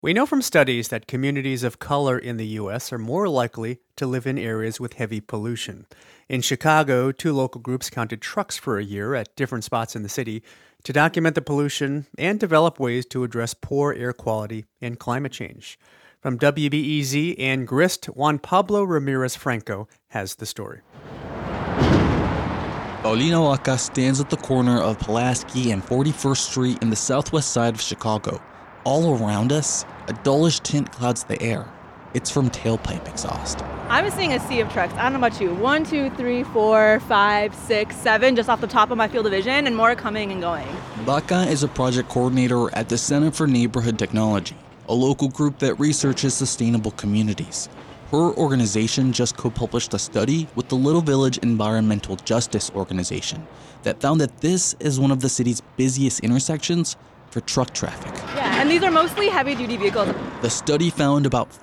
We know from studies that communities of color in the U.S. are more likely to live in areas with heavy pollution. In Chicago, two local groups counted trucks for a year at different spots in the city to document the pollution and develop ways to address poor air quality and climate change. From WBEZ and Grist, Juan Pablo Ramirez Franco has the story. Paulina Vaca stands at the corner of Pulaski and 41st Street in the southwest side of Chicago. All around us, a dullish tint clouds the air. It's from tailpipe exhaust. I'm seeing a sea of trucks. I don't know about you. 1, 2, 3, 4, 5, 6, 7, just off the top of my field of vision, and more coming and going. Vaca is a project coordinator at the Center for Neighborhood Technology, a local group that researches sustainable communities. Her organization just co-published a study with the Little Village Environmental Justice Organization that found that this is one of the city's busiest intersections for truck traffic. Yeah, and these are mostly heavy-duty vehicles. The study found about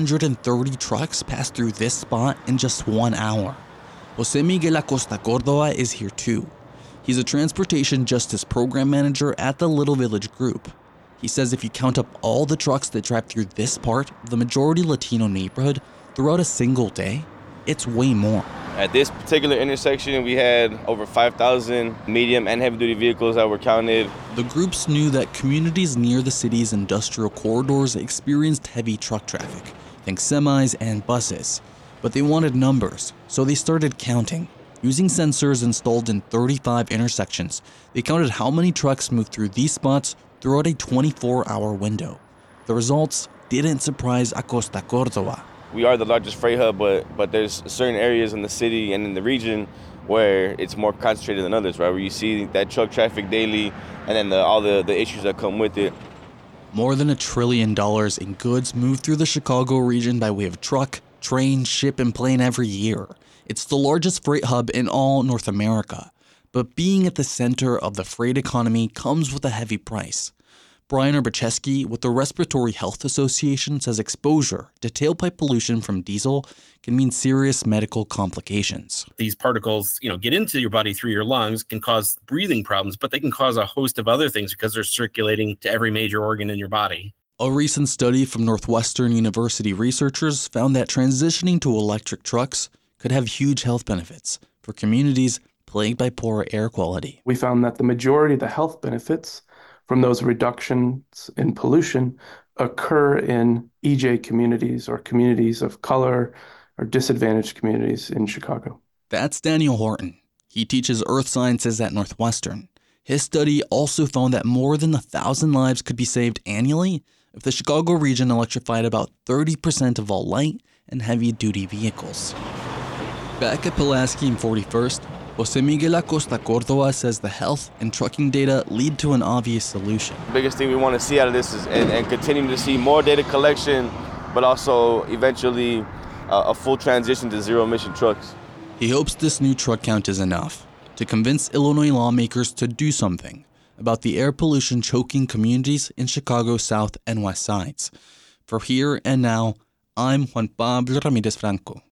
430 trucks pass through this spot in just 1 hour. Jose Miguel Acosta Cordova is here too. He's a transportation justice program manager at the Little Village Group. He says if you count up all the trucks that drive through this part of the majority Latino neighborhood throughout a single day, it's way more. At this particular intersection, we had over 5,000 medium and heavy-duty vehicles that were counted. The groups knew that communities near the city's industrial corridors experienced heavy truck traffic, think semis and buses. But they wanted numbers, so they started counting. Using sensors installed in 35 intersections, they counted how many trucks moved through these spots throughout a 24-hour window. The results didn't surprise Acosta Cordova. We are the largest freight hub, but there's certain areas in the city and in the region where it's more concentrated than others, right? Where you see that truck traffic daily and then all the issues that come with it. More than $1 trillion in goods move through the Chicago region by way of truck, train, ship, and plane every year. It's the largest freight hub in all North America. But being at the center of the freight economy comes with a heavy price. Brian Urbacheski with the Respiratory Health Association says exposure to tailpipe pollution from diesel can mean serious medical complications. These particles, get into your body through your lungs, can cause breathing problems, but they can cause a host of other things because they're circulating to every major organ in your body. A recent study from Northwestern University researchers found that transitioning to electric trucks could have huge health benefits for communities plagued by poor air quality. We found that the majority of the health benefits from those reductions in pollution occur in EJ communities or communities of color or disadvantaged communities in Chicago. That's Daniel Horton. He teaches earth sciences at Northwestern. His study also found that more than 1,000 lives could be saved annually if the Chicago region electrified about 30% of all light and heavy-duty vehicles. Back at Pulaski and 41st, Jose Miguel Acosta Cordova says the health and trucking data lead to an obvious solution. The biggest thing we want to see out of this is and continue to see more data collection, but also eventually a full transition to zero-emission trucks. He hopes this new truck count is enough to convince Illinois lawmakers to do something about the air pollution choking communities in Chicago's south and west sides. For Here and Now, I'm Juan Pablo Ramirez Franco.